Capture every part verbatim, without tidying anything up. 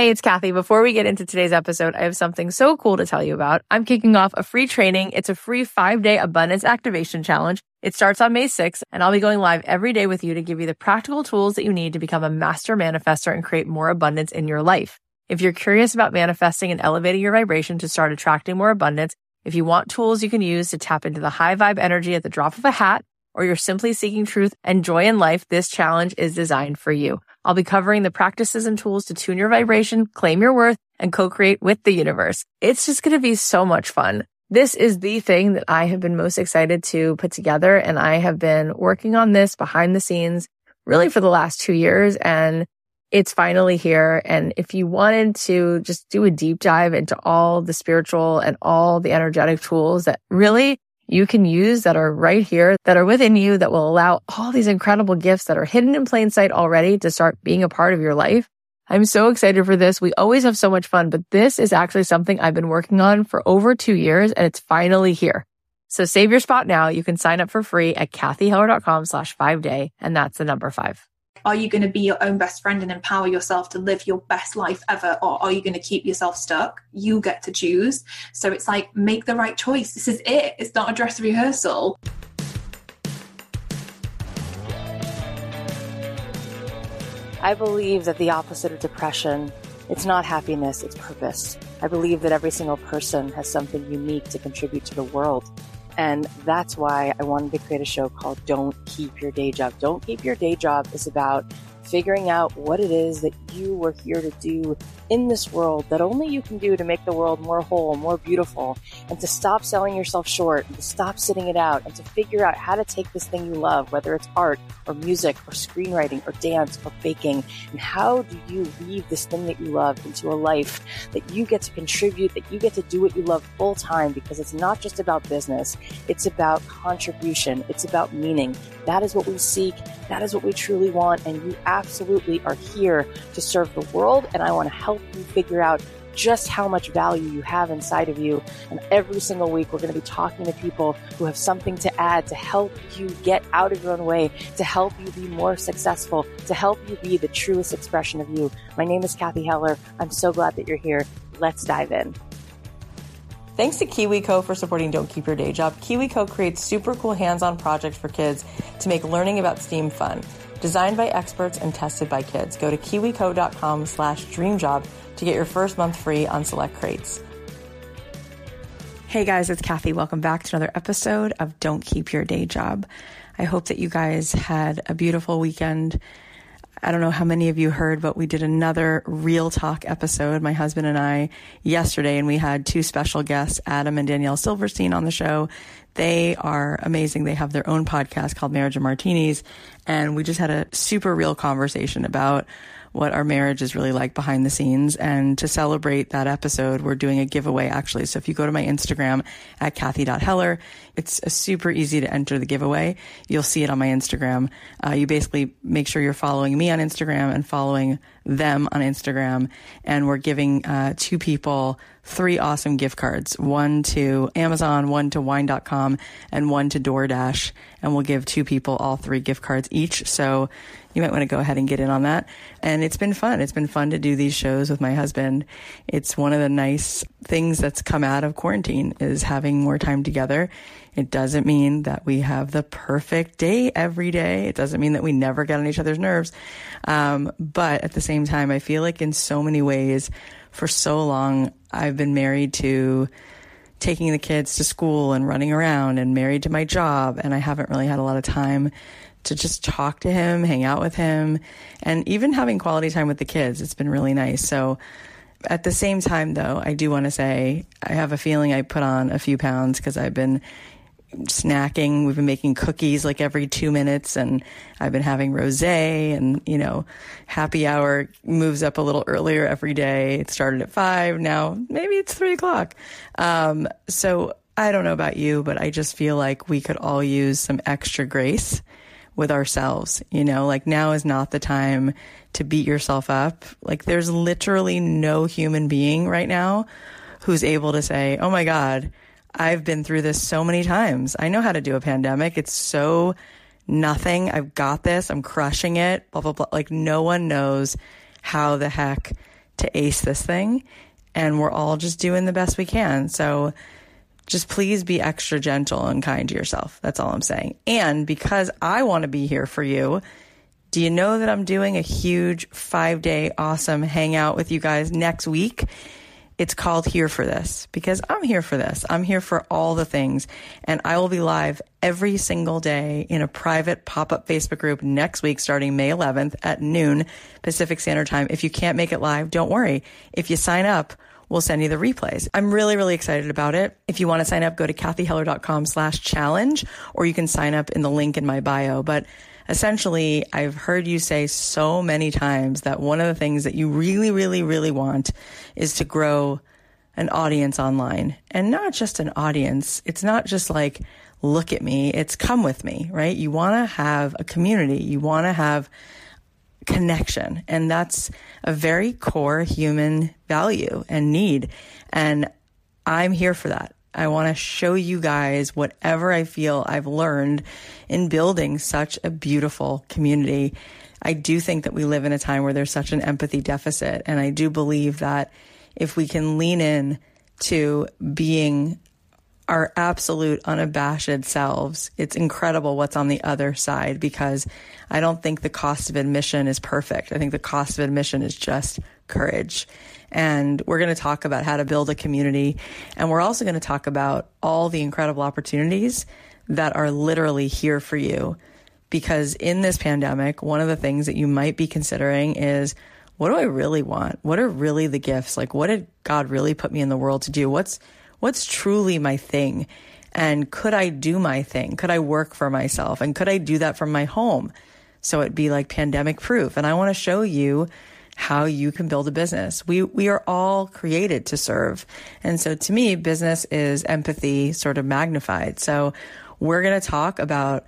Hey, it's Kathy. Before we get into today's episode, I have something so cool to tell you about. I'm kicking off a free training. It's a free five-day abundance activation challenge. It starts on May sixth, and I'll be going live every day with you to give you the practical tools that you need to become a master manifestor and create more abundance in your life. If you're curious about manifesting and elevating your vibration to start attracting more abundance, if you want tools you can use to tap into the high vibe energy at the drop of a hat, or you're simply seeking truth and joy in life, this challenge is designed for you. I'll be covering the practices and tools to tune your vibration, claim your worth, and co-create with the universe. It's just going to be so much fun. This is the thing that I have been most excited to put together, and I have been working on this behind the scenes really for the last two years, and it's finally here. And if you wanted to just do a deep dive into all the spiritual and all the energetic tools that really you can use that are right here, that are within you, that will allow all these incredible gifts that are hidden in plain sight already to start being a part of your life. I'm so excited for this. We always have so much fun, but this is actually something I've been working on for over two years and it's finally here. So save your spot now. You can sign up for free at kathyheller.com slash five day. And that's the number five. Are you going to be your own best friend and empower yourself to live your best life ever? Or are you going to keep yourself stuck? You get to choose. So it's like, make the right choice. This is it. It's not a dress rehearsal. I believe that the opposite of depression, it's not happiness, it's purpose. I believe that every single person has something unique to contribute to the world. And that's why I wanted to create a show called Don't Keep Your Day Job. Don't Keep Your Day Job is about figuring out what it is that you were here to do in this world that only you can do to make the world more whole, more beautiful, and to stop selling yourself short, and to stop sitting it out, and to figure out how to take this thing you love, whether it's art or music or screenwriting or dance or baking, and how do you weave this thing that you love into a life that you get to contribute, that you get to do what you love full time, because it's not just about business, it's about contribution, it's about meaning. That is what we seek, that is what we truly want, and you absolutely are here to serve the world, and I want to help you figure out just how much value you have inside of you. And every single week, we're going to be talking to people who have something to add to help you get out of your own way, to help you be more successful, to help you be the truest expression of you. My name is Kathy Heller. I'm so glad that you're here. Let's dive in. Thanks to KiwiCo for supporting Don't Keep Your Day Job. KiwiCo creates super cool hands-on projects for kids to make learning about STEAM fun. Designed by experts and tested by kids. Go to kiwico.com slash dreamjob to get your first month free on select crates. Hey guys, it's Kathy. Welcome back to another episode of Don't Keep Your Day Job. I hope that you guys had a beautiful weekend. I don't know how many of you heard, but we did another Real Talk episode, my husband and I, yesterday, and we had two special guests, Adam and Danielle Silverstein, on the show. They are amazing. They have their own podcast called Marriage and Martinis, and we just had a super real conversation about what our marriage is really like behind the scenes. And to celebrate that episode, we're doing a giveaway actually. So if you go to my Instagram at kathy dot heller, it's a super easy to enter the giveaway. You'll see it on my Instagram. Uh, you basically make sure you're following me on Instagram and following them on Instagram. And we're giving uh, two people three awesome gift cards, one to Amazon, one to wine dot com, and one to DoorDash. And we'll give two people all three gift cards each. So you might want to go ahead and get in on that. And it's been fun. It's been fun to do these shows with my husband. It's one of the nice things that's come out of quarantine is having more time together. It doesn't mean that we have the perfect day every day. It doesn't mean that we never get on each other's nerves. Um, but at the same time, I feel like in so many ways, for so long, I've been married to taking the kids to school and running around and married to my job. And I haven't really had a lot of time to just talk to him, hang out with him, and even having quality time with the kids. It's been really nice. So at the same time, though, I do want to say I have a feeling I put on a few pounds because I've been snacking. We've been making cookies like every two minutes and I've been having rosé and, you know, happy hour moves up a little earlier every day. It started at five. Now maybe it's three o'clock. Um, so I don't know about you, but I just feel like we could all use some extra grace with ourselves. You know, like now is not the time to beat yourself up. Like there's literally no human being right now who's able to say, oh my God, I've been through this so many times. I know how to do a pandemic. It's so nothing. I've got this. I'm crushing it. Blah, blah, blah. Like no one knows how the heck to ace this thing. And we're all just doing the best we can. So just please be extra gentle and kind to yourself. That's all I'm saying. And because I want to be here for you, do you know that I'm doing a huge five-day awesome hangout with you guys next week? It's called Here for This because I'm here for this. I'm here for all the things. And I will be live every single day in a private pop-up Facebook group next week starting May eleventh at noon Pacific Standard Time. If you can't make it live, don't worry. If you sign up, we'll send you the replays. I'm really, really excited about it. If you want to sign up, go to kathyheller.com slash challenge, or you can sign up in the link in my bio. But essentially, I've heard you say so many times that one of the things that you really, really, really want is to grow an audience online. And not just an audience. It's not just like, look at me. It's come with me, right? You want to have a community. You want to have connection. And that's a very core human value and need. And I'm here for that. I want to show you guys whatever I feel I've learned in building such a beautiful community. I do think that we live in a time where there's such an empathy deficit. And I do believe that if we can lean in to being our absolute unabashed selves, it's incredible what's on the other side, because I don't think the cost of admission is perfect. I think the cost of admission is just courage. And we're going to talk about how to build a community. And we're also going to talk about all the incredible opportunities that are literally here for you. Because in this pandemic, one of the things that you might be considering is, what do I really want? What are really the gifts? Like, what did God really put me in the world to do? What's, what's truly my thing? And could I do my thing? Could I work for myself? And could I do that from my home? So it'd be like pandemic proof. And I want to show you how you can build a business. We we are all created to serve. And so to me, business is empathy sort of magnified. So we're going to talk about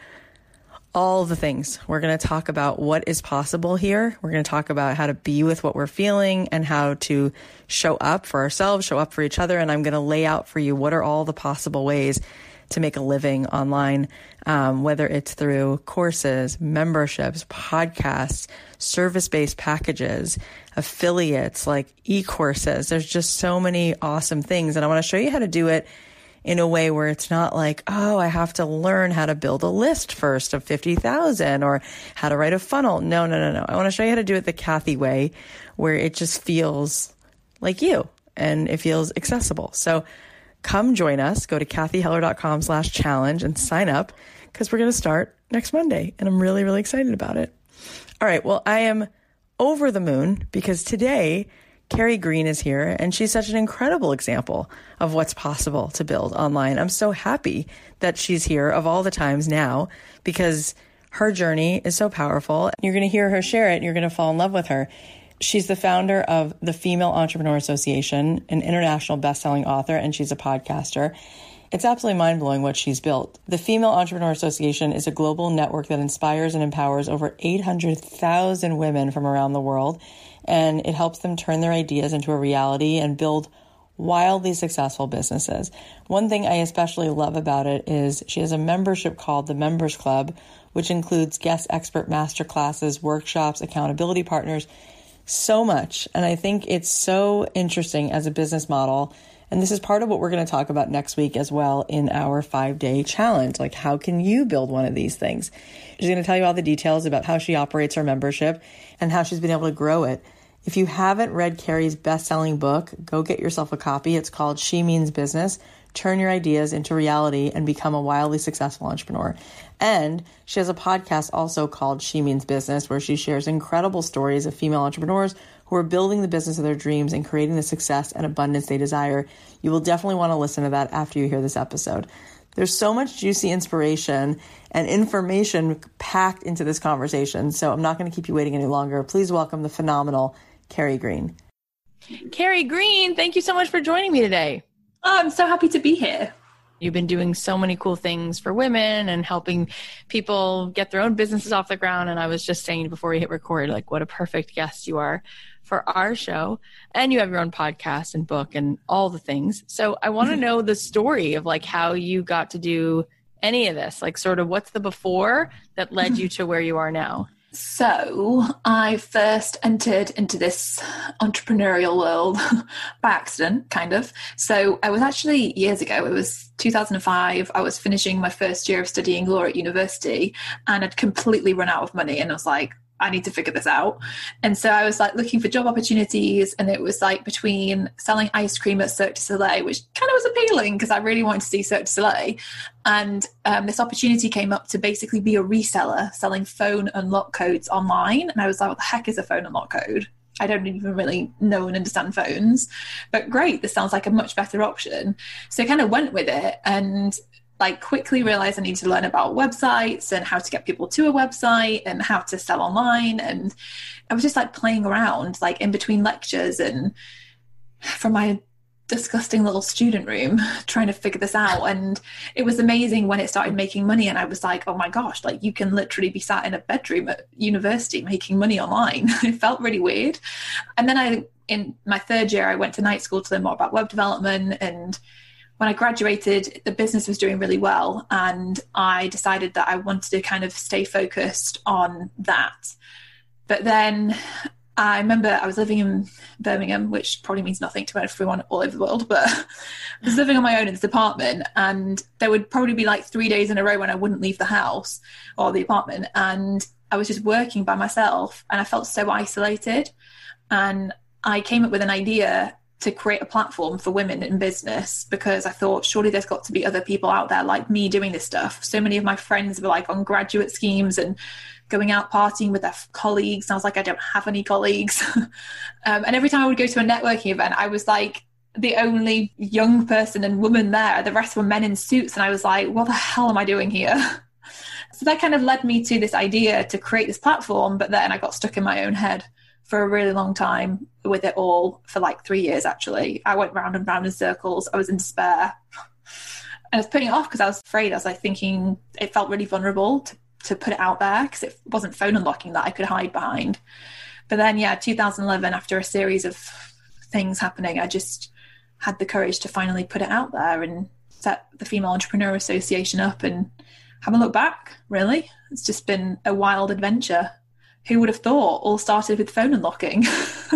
all the things. We're going to talk about what is possible here. We're going to talk about how to be with what we're feeling and how to show up for ourselves, show up for each other. And I'm going to lay out for you what are all the possible ways to make a living online, um, whether it's through courses, memberships, podcasts, service-based packages, affiliates, like e-courses. There's just so many awesome things. And I want to show you how to do it in a way where it's not like, oh, I have to learn how to build a list first of fifty thousand or how to write a funnel. No, no, no, no. I want to show you how to do it the Kathy way, where it just feels like you and it feels accessible. So come join us. Go to kathyheller.com slash challenge and sign up, because we're going to start next Monday. And I'm really, really excited about it. All right. Well, I am over the moon because today Carrie Green is here, and she's such an incredible example of what's possible to build online. I'm so happy that she's here of all the times now, because her journey is so powerful. You're going to hear her share it, and you're going to fall in love with her. She's the founder of the Female Entrepreneur Association, an international best-selling author, and she's a podcaster. It's absolutely mind-blowing what she's built. The Female Entrepreneur Association is a global network that inspires and empowers over eight hundred thousand women from around the world, and it helps them turn their ideas into a reality and build wildly successful businesses. One thing I especially love about it is she has a membership called the Members Club, which includes guest expert masterclasses, workshops, accountability partners, so much. And I think it's so interesting as a business model. And this is part of what we're going to talk about next week as well in our five-day challenge. Like, how can you build one of these things? She's going to tell you all the details about how she operates her membership and how she's been able to grow it. If you haven't read Carrie's best-selling book, go get yourself a copy. It's called She Means Business. Turn your ideas into reality and become a wildly successful entrepreneur. And she has a podcast also called She Means Business, where she shares incredible stories of female entrepreneurs who are building the business of their dreams and creating the success and abundance they desire. You will definitely want to listen to that after you hear this episode. There's so much juicy inspiration and information packed into this conversation, so I'm not going to keep you waiting any longer. Please welcome the phenomenal Carrie Green. Carrie Green, thank you so much for joining me today. Oh, I'm so happy to be here. You've been doing so many cool things for women and helping people get their own businesses off the ground. And I was just saying before we hit record, like, what a perfect guest you are for our show. And you have your own podcast and book and all the things. So I want to know the story of like how you got to do any of this, like sort of what's the before that led you to where you are now? So I first entered into this entrepreneurial world by accident, kind of. So I was actually years ago, it was two thousand five, I was finishing my first year of studying law at university and I'd completely run out of money. And I was like, I need to figure this out. And so I was like looking for job opportunities, and it was like between selling ice cream at Cirque du Soleil, which kind of was appealing because I really wanted to see Cirque du Soleil. And um, this opportunity came up to basically be a reseller selling phone unlock codes online. And I was like, what the heck is a phone unlock code? I don't even really know and understand phones, but great. This sounds like a much better option. So I kind of went with it and like quickly realized I needed to learn about websites and how to get people to a website and how to sell online. And I was just like playing around like in between lectures and from my disgusting little student room trying to figure this out. And it was amazing when it started making money. And I was like, oh my gosh, like you can literally be sat in a bedroom at university making money online. It felt really weird. And then I, in my third year, I went to night school to learn more about web development. And when I graduated, the business was doing really well, and I decided that I wanted to kind of stay focused on that. But then I remember I was living in Birmingham, which probably means nothing to everyone all over the world, but I was living on my own in this apartment, and there would probably be like three days in a row when I wouldn't leave the house or the apartment, and I was just working by myself, and I felt so isolated. And I came up with an idea to create a platform for women in business, because I thought surely there's got to be other people out there like me doing this stuff. So many of my friends were like on graduate schemes and going out partying with their colleagues. And I was like, I don't have any colleagues. um, and every time I would go to a networking event, I was like the only young person and woman there. The rest were men in suits. And I was like, what the hell am I doing here? So that kind of led me to this idea to create this platform. But then I got stuck in my own head for a really long time with it all, for like three years, actually. I went round and round in circles. I was in despair. And I was putting it off because I was afraid. I was like thinking it felt really vulnerable to, to put it out there because it wasn't phone unlocking that I could hide behind. But then, yeah, two thousand eleven, after a series of things happening, I just had the courage to finally put it out there and set the Female Entrepreneur Association up, and haven't looked back, really. It's just been a wild adventure. Who would have thought? All started with phone unlocking.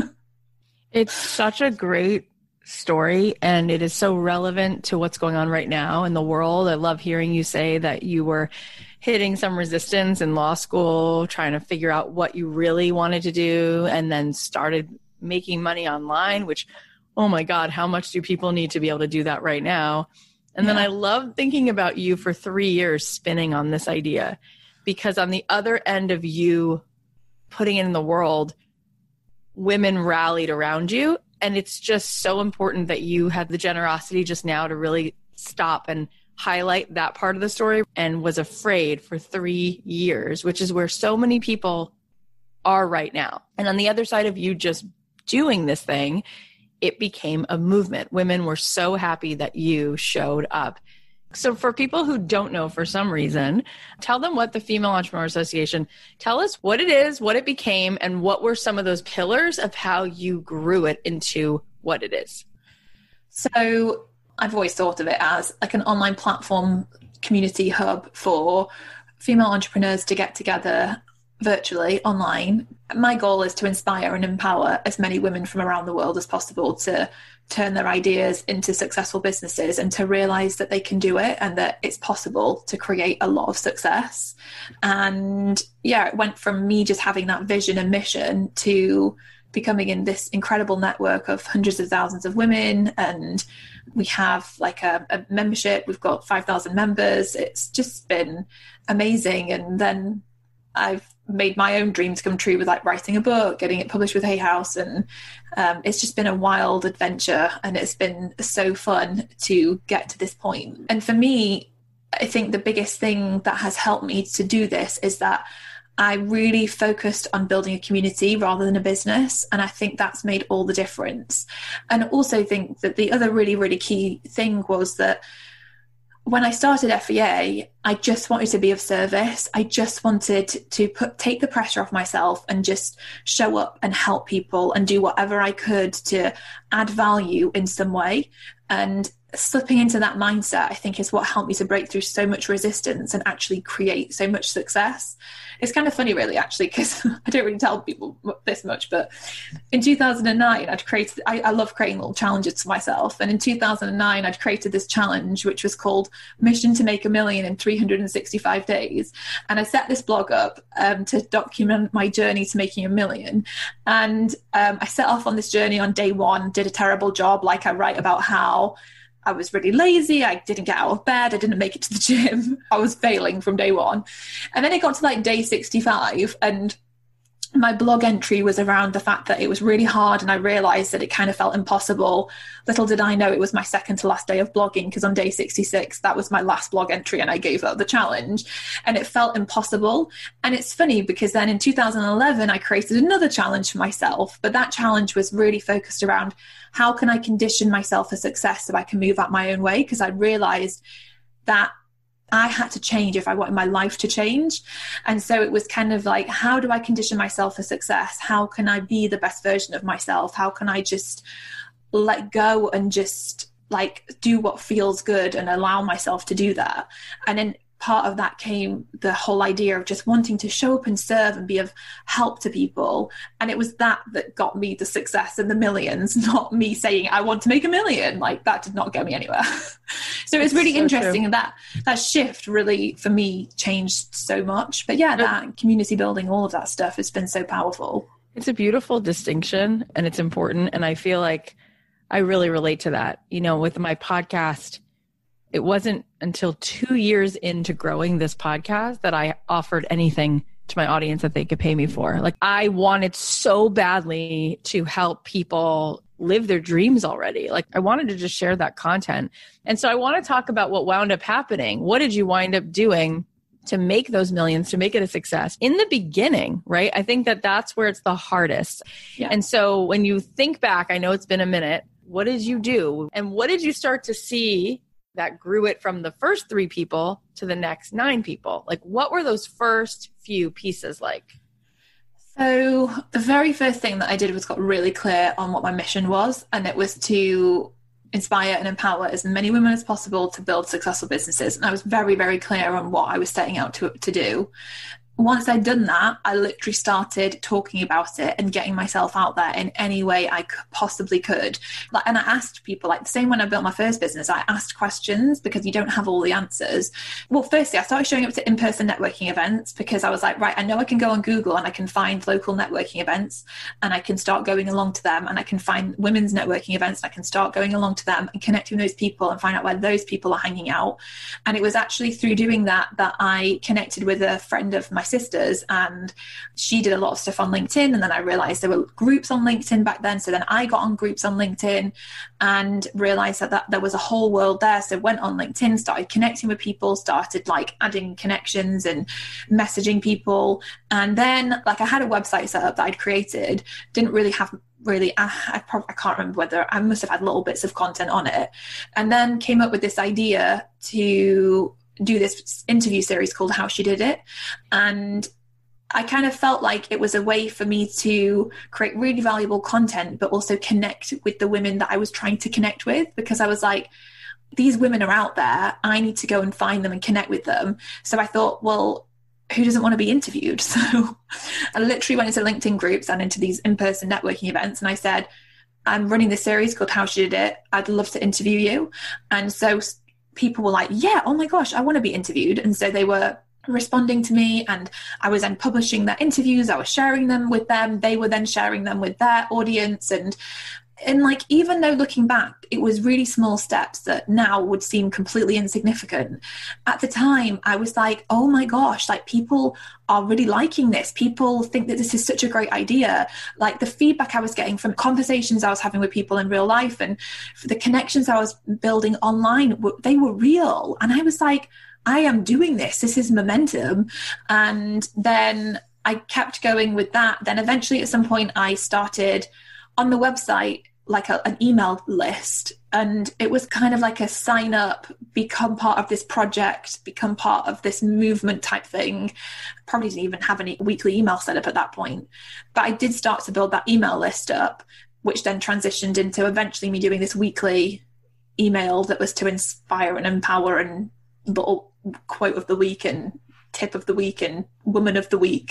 It's such a great story, and it is so relevant to what's going on right now in the world. I love hearing you say that you were hitting some resistance in law school, trying to figure out what you really wanted to do, and then started making money online, which, oh my God, how much do people need to be able to do that right now? And yeah. Then I love thinking about you for three years spinning on this idea, because on the other end of you putting it in the world, women rallied around you. And it's just so important that you had the generosity just now to really stop and highlight that part of the story, and was afraid for three years, which is where so many people are right now. And on the other side of you just doing this thing, it became a movement. Women were so happy that you showed up. So for people who don't know for some reason, tell them what the Female Entrepreneur Association, tell us what it is, what it became, and what were some of those pillars of how you grew it into what it is. So I've always thought of it as like an online platform community hub for female entrepreneurs to get together virtually online. My goal is to inspire and empower as many women from around the world as possible to turn their ideas into successful businesses, and to realize that they can do it and that it's possible to create a lot of success. And yeah, it went from me just having that vision and mission to becoming in this incredible network of hundreds of thousands of women. And we have like a, a membership. We've got five thousand members. It's just been amazing. And then I've made my own dreams come true with like writing a book, getting it published with Hay House. And um, it's just been a wild adventure, and it's been so fun to get to this point. And for me, I think the biggest thing that has helped me to do this is that I really focused on building a community rather than a business. And I think that's made all the difference. And I also think that the other really, really key thing was that when I started F E A, I just wanted to be of service. I just wanted to put take the pressure off myself and just show up and help people and do whatever I could to add value in some way. And slipping into that mindset, I think, is what helped me to break through so much resistance and actually create so much success. It's kind of funny, really, actually, because I don't really tell people this much, but in two thousand nine, I'd created, I, I love creating little challenges for myself. And in two thousand nine, I'd created this challenge, which was called Mission to Make a Million in three hundred sixty-five days. And I set this blog up um, to document my journey to making a million. And um, I set off on this journey on day one, did a terrible job, like I write about how I was really lazy. I didn't get out of bed. I didn't make it to the gym. I was failing from day one. And then it got to like day sixty-five, and my blog entry was around the fact that it was really hard, and I realized that it kind of felt impossible. Little did I know it was my second to last day of blogging, because on day sixty-six, that was my last blog entry, and I gave up the challenge, and it felt impossible. And it's funny because then in two thousand eleven, I created another challenge for myself, but that challenge was really focused around how can I condition myself for success so I can move out my own way, because I realized that I had to change if I wanted my life to change. And so it was kind of like, how do I condition myself for success? How can I be the best version of myself? How can I just let go and just like do what feels good and allow myself to do that? And then part of that came the whole idea of just wanting to show up and serve and be of help to people. And it was that that got me the success and the millions, not me saying I want to make a million. Like, that did not get me anywhere. So it was really so interesting. And that that shift really for me changed so much. But yeah, that community building, all of that stuff has been so powerful. It's a beautiful distinction, and it's important. And I feel like I really relate to that. You know, with my podcast, it wasn't until two years into growing this podcast that I offered anything to my audience that they could pay me for. Like, I wanted so badly to help people live their dreams already. Like, I wanted to just share that content. And so I want to talk about what wound up happening. What did you wind up doing to make those millions, to make it a success in the beginning, right? I think that that's where it's the hardest. Yeah. And so when you think back, I know it's been a minute, what did you do? And what did you start to see that grew it from the first three people to the next nine people? Like, what were those first few pieces like? So the very first thing that I did was got really clear on what my mission was. And it was to inspire and empower as many women as possible to build successful businesses. And I was very, very clear on what I was setting out to, to do. Once I'd done that, I literally started talking about it and getting myself out there in any way I could, possibly could. Like, and I asked people, like the same when I built my first business, I asked questions because you don't have all the answers. Well, firstly, I started showing up to in-person networking events because I was like, right, I know I can go on Google and I can find local networking events and I can start going along to them, and I can find women's networking events and I can start going along to them and connecting with those people and find out where those people are hanging out. And it was actually through doing that that I connected with a friend of my sisters, and she did a lot of stuff on LinkedIn, and then I realized there were groups on LinkedIn back then, so then I got on groups on LinkedIn and realized that, that there was a whole world there. So went on LinkedIn, started connecting with people, started like adding connections and messaging people, and then like I had a website set up that I'd created, didn't really have really I, I, probably, I can't remember whether I must have had little bits of content on it, and then came up with this idea to do this interview series called How She Did It. And I kind of felt like it was a way for me to create really valuable content, but also connect with the women that I was trying to connect with, because I was like, these women are out there. I need to go and find them and connect with them. So I thought, well, who doesn't want to be interviewed? So I literally went into LinkedIn groups and into these in-person networking events, and I said, I'm running this series called How She Did It. I'd love to interview you. And so people were like, yeah, oh my gosh, I want to be interviewed. And so they were responding to me, and I was then publishing their interviews. I was sharing them with them. They were then sharing them with their audience. And and like, even though looking back, it was really small steps that now would seem completely insignificant. At the time, I was like, oh my gosh, like people are really liking this. People think that this is such a great idea. Like the feedback I was getting from conversations I was having with people in real life and for the connections I was building online, they were real. And I was like, I am doing this. This is momentum. And then I kept going with that. Then eventually at some point I started on the website like a, an email list, and it was kind of like a sign up, become part of this project, become part of this movement type thing. Probably didn't even have any weekly email set up at that point, but I did start to build that email list up, which then transitioned into eventually me doing this weekly email that was to inspire and empower and little quote of the week and tip of the week and woman of the week.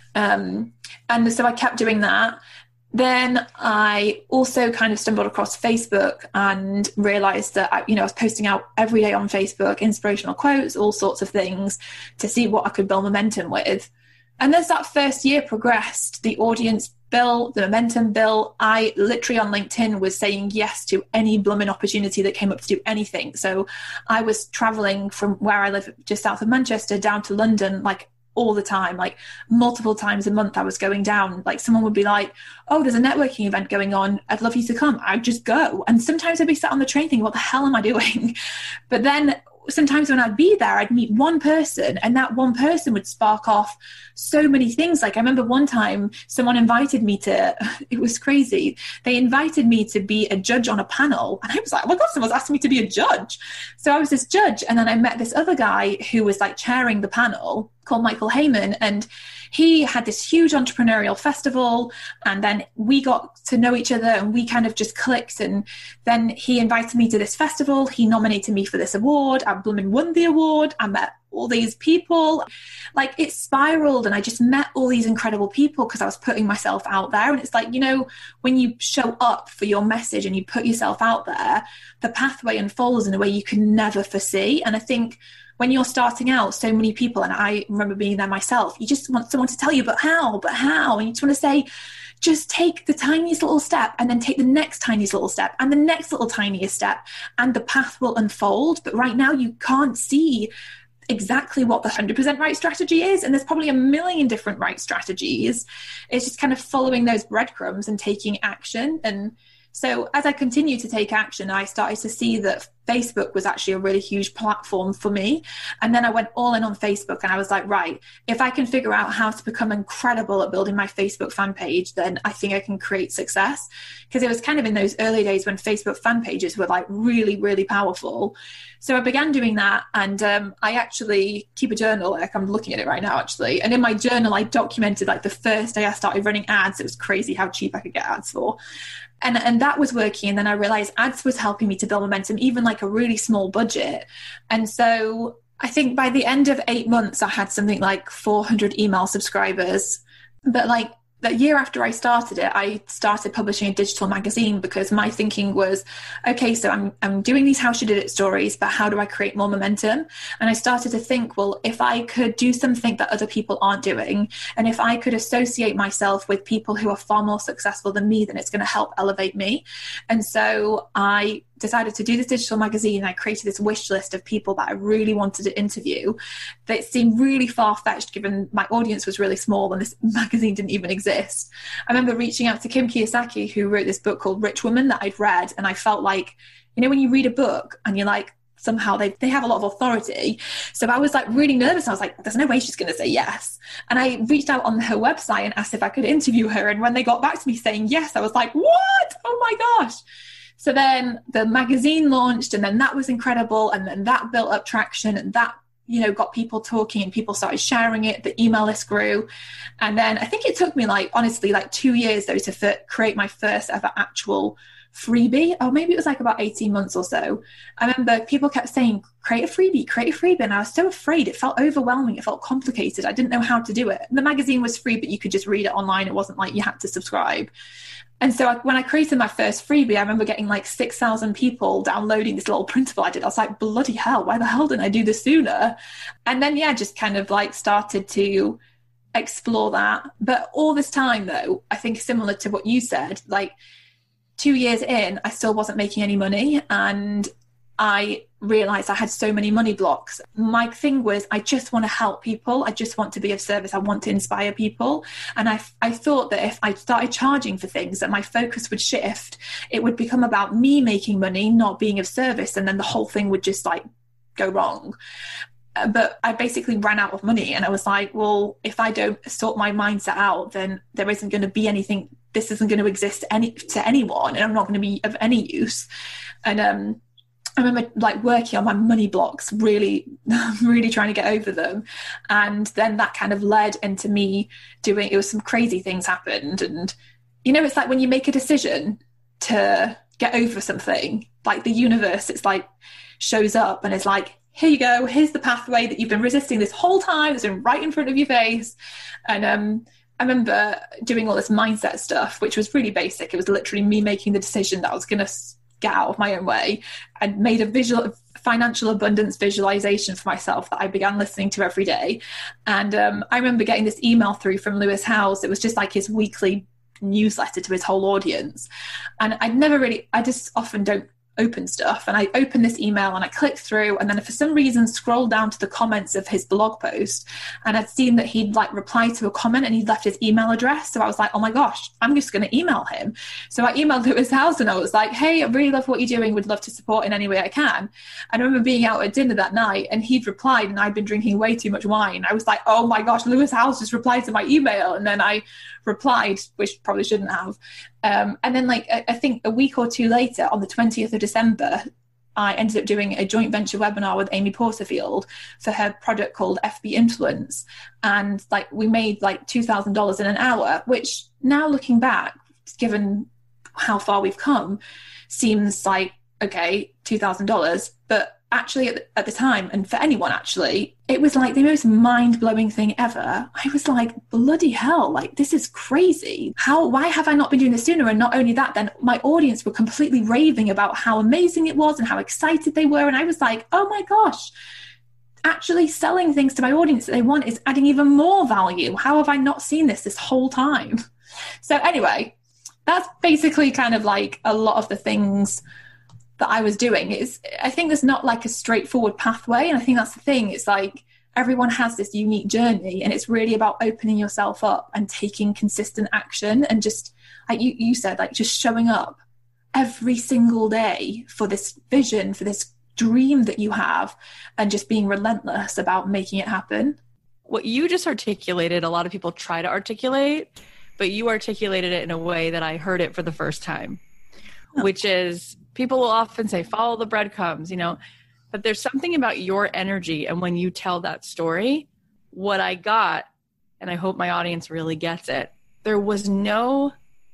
Um, and so I kept doing that. Then I also kind of stumbled across Facebook and realized that, I, you know, I was posting out every day on Facebook, inspirational quotes, all sorts of things to see what I could build momentum with. And as that first year progressed, the audience built, the momentum built. I literally on LinkedIn was saying yes to any blooming opportunity that came up to do anything. So I was traveling from where I live just south of Manchester down to London, like all the time, like multiple times a month I was going down. Like someone would be like, oh, there's a networking event going on, I'd love you to come. I'd just go. And sometimes I'd be sat on the train thinking, what the hell am I doing? But then sometimes when I'd be there, I'd meet one person and that one person would spark off so many things. Like I remember one time someone invited me to, it was crazy. They invited me to be a judge on a panel. And I was like, oh my God, someone's asking me to be a judge. So I was this judge. And then I met this other guy who was like chairing the panel called Michael Heyman. And he had this huge entrepreneurial festival. And then we got to know each other and we kind of just clicked. And then he invited me to this festival. He nominated me for this award. I blooming won the award. I met all these people. Like it spiraled and I just met all these incredible people because I was putting myself out there. And it's like, you know, when you show up for your message and you put yourself out there, the pathway unfolds in a way you can never foresee. And I think when you're starting out, so many people, and I remember being there myself, you just want someone to tell you, but how, but how? And you just want to say, just take the tiniest little step and then take the next tiniest little step and the next little tiniest step and the path will unfold. But right now you can't see exactly what the one hundred percent right strategy is. And there's probably a million different right strategies. It's just kind of following those breadcrumbs and taking action. And so as I continued to take action, I started to see that Facebook was actually a really huge platform for me. And then I went all in on Facebook and I was like, right, if I can figure out how to become incredible at building my Facebook fan page, then I think I can create success. Because it was kind of in those early days when Facebook fan pages were like really, really powerful. So I began doing that. And um, I actually keep a journal, like I'm looking at it right now, actually. And in my journal, I documented like the first day I started running ads. It was crazy how cheap I could get ads for. And and that was working. And then I realized ads was helping me to build momentum, even like a really small budget. And so I think by the end of eight months, I had something like four hundred email subscribers. But like the year after I started it, I started publishing a digital magazine because my thinking was, okay, so I'm I'm doing these How She Did It stories, but how do I create more momentum? And I started to think, well, if I could do something that other people aren't doing, and if I could associate myself with people who are far more successful than me, then it's going to help elevate me. And so I decided to do this digital magazine. I created this wish list of people that I really wanted to interview. That seemed really far-fetched given my audience was really small and this magazine didn't even exist. I remember reaching out to Kim Kiyosaki, who wrote this book called Rich Woman that I'd read, and I felt like, you know, when you read a book and you're like, somehow they, they have a lot of authority. So I was like really nervous. I was like, there's no way she's going to say yes. And I reached out on her website and asked if I could interview her. And when they got back to me saying yes, I was like, what? Oh my gosh. So then the magazine launched and then that was incredible. And then that built up traction and that, you know, got people talking and people started sharing it. The email list grew. And then I think it took me like, honestly, like two years though to f- create my first ever actual freebie. Or maybe it was like about eighteen months or so. I remember people kept saying, create a freebie, create a freebie. And I was so afraid. It felt overwhelming. It felt complicated. I didn't know how to do it. The magazine was free, but you could just read it online. It wasn't like you had to subscribe. And so I, when I created my first freebie, I remember getting like six thousand people downloading this little printable I did. I was like, bloody hell, why the hell didn't I do this sooner? And then, yeah, just kind of like started to explore that. But all this time, though, I think similar to what you said, like two years in, I still wasn't making any money. And I realized I had so many money blocks. My thing was, I just want to help people. I just want to be of service. I want to inspire people. And I, I thought that if I started charging for things, that my focus would shift. It would become about me making money, not being of service. And then the whole thing would just like go wrong. But I basically ran out of money. And I was like, well, if I don't sort my mindset out, then there isn't going to be anything. This isn't going to exist any to anyone. And I'm not going to be of any use. And, um, I remember like working on my money blocks, really, really trying to get over them. And then that kind of led into me doing, it was some crazy things happened. And, you know, it's like when you make a decision to get over something, like the universe, it's like shows up and it's like, here you go, here's the pathway that you've been resisting this whole time, it's been right in front of your face. And um, I remember doing all this mindset stuff, which was really basic. It was literally me making the decision that I was going to get out of my own way, and made a visual financial abundance visualization for myself that I began listening to every day. And um, I remember getting this email through from Lewis Howes. It was just like his weekly newsletter to his whole audience. And I'd never really, I just often don't open stuff. And I opened this email and I clicked through, and then for some reason scrolled down to the comments of his blog post, and I'd seen that he'd like replied to a comment and he'd left his email address. So I was like, oh my gosh, I'm just going to email him. So I emailed Lewis Howes and I was like, hey, I really love what you're doing, would love to support in any way I can. I remember being out at dinner that night and he'd replied, and I'd been drinking way too much wine. I was like, oh my gosh, Lewis Howes just replied to my email. And then I replied, which probably shouldn't have. Um, and then like, I, I think a week or two later, on the twentieth of December, I ended up doing a joint venture webinar with Amy Porterfield for her product called F B Influence. And like, we made like two thousand dollars in an hour, which now looking back, given how far we've come, seems like, okay, two thousand dollars. But actually at the, at the time, and for anyone actually, it was like the most mind-blowing thing ever. I was like, bloody hell, like this is crazy. How, why have I not been doing this sooner? And not only that, then my audience were completely raving about how amazing it was and how excited they were. And I was like, oh my gosh, actually selling things to my audience that they want is adding even more value. How have I not seen this this whole time? So anyway, that's basically kind of like a lot of the things that I was doing. Is I think there's not like a straightforward pathway, and I think that's the thing. It's like everyone has this unique journey, and it's really about opening yourself up and taking consistent action, and just like you, you said, like just showing up every single day for this vision, for this dream that you have, and just being relentless about making it happen. What you just articulated, a lot of people try to articulate, but you articulated it in a way that I heard it for the first time, oh. which is, people will often say, follow the breadcrumbs, you know, but there's something about your energy. And when you tell that story, what I got, and I hope my audience really gets it, there was no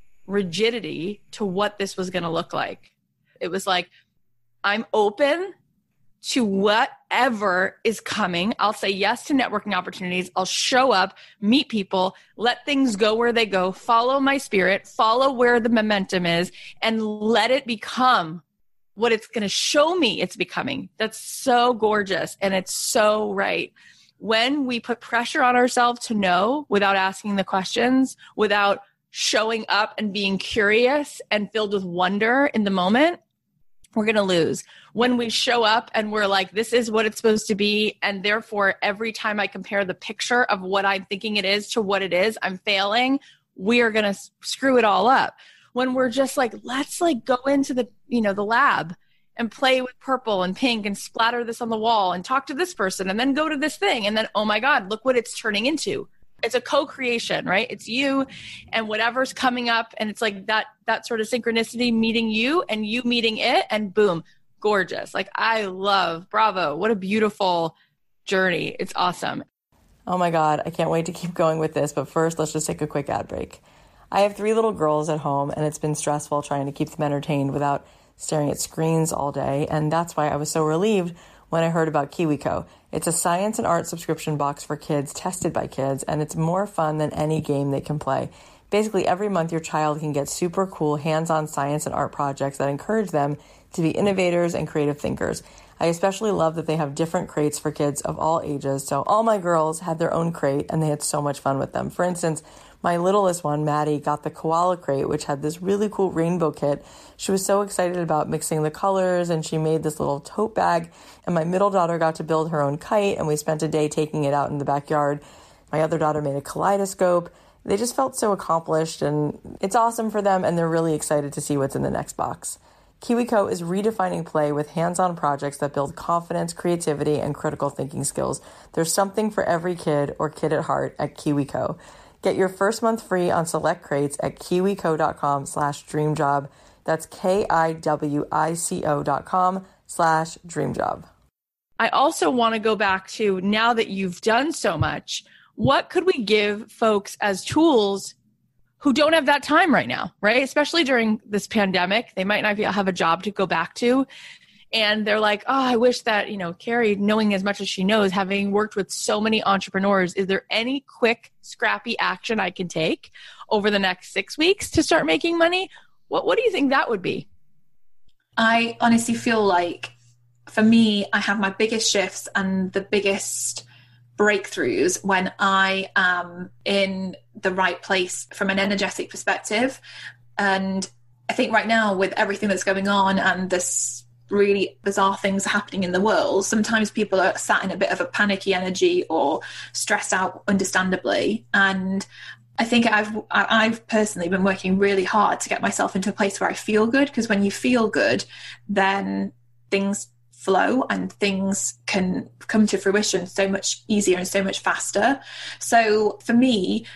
rigidity to what this was going to look like. It was like, I'm open to whatever is coming. I'll say yes to networking opportunities. I'll show up, meet people, let things go where they go, follow my spirit, follow where the momentum is, and let it become what it's going to show me it's becoming. That's so gorgeous. And it's so right. When we put pressure on ourselves to know without asking the questions, without showing up and being curious and filled with wonder in the moment, we're going to lose. When we show up and we're like, this is what it's supposed to be, and therefore every time I compare the picture of what I'm thinking it is to what it is, I'm failing, we are going to screw it all up. When we're just like, let's like go into the, you know, the lab and play with purple and pink and splatter this on the wall and talk to this person and then go to this thing. And then, oh my God, look what it's turning into. It's a co-creation, right? It's you and whatever's coming up. And it's like that, that sort of synchronicity meeting you and you meeting it, and boom, gorgeous. Like, I love, bravo. What a beautiful journey. It's awesome. Oh my God. I can't wait to keep going with this. But first, let's just take a quick ad break. I have three little girls at home, and it's been stressful trying to keep them entertained without staring at screens all day. And that's why I was so relieved when I heard about KiwiCo. It's a science and art subscription box for kids, tested by kids, and it's more fun than any game they can play. Basically, every month your child can get super cool hands-on science and art projects that encourage them to be innovators and creative thinkers. I especially love that they have different crates for kids of all ages, so all my girls had their own crate, and they had so much fun with them. For instance, my littlest one, Maddie, got the koala crate, which had this really cool rainbow kit. She was so excited about mixing the colors, and she made this little tote bag. And my middle daughter got to build her own kite, and we spent a day taking it out in the backyard. My other daughter made a kaleidoscope. They just felt so accomplished, and it's awesome for them, and they're really excited to see what's in the next box. KiwiCo is redefining play with hands-on projects that build confidence, creativity, and critical thinking skills. There's something for every kid or kid at heart at KiwiCo. Get your first month free on select crates at kiwico.com slash dreamjob. That's K-I-W-I-C-O dot com slash dreamjob. I also want to go back to, now that you've done so much, what could we give folks as tools who don't have that time right now, right? Especially during this pandemic, they might not have a job to go back to. And they're like, oh, I wish that, you know, Carrie, knowing as much as she knows, having worked with so many entrepreneurs, is there any quick, scrappy action I can take over the next six weeks to start making money? What What do you think that would be? I honestly feel like, for me, I have my biggest shifts and the biggest breakthroughs when I am in the right place from an energetic perspective. And I think right now, with everything that's going on and this really bizarre things happening in the world, sometimes people are sat in a bit of a panicky energy or stressed out, understandably. And I think I've I've personally been working really hard to get myself into a place where I feel good, because when you feel good, then things flow and things can come to fruition so much easier and so much faster. So for me,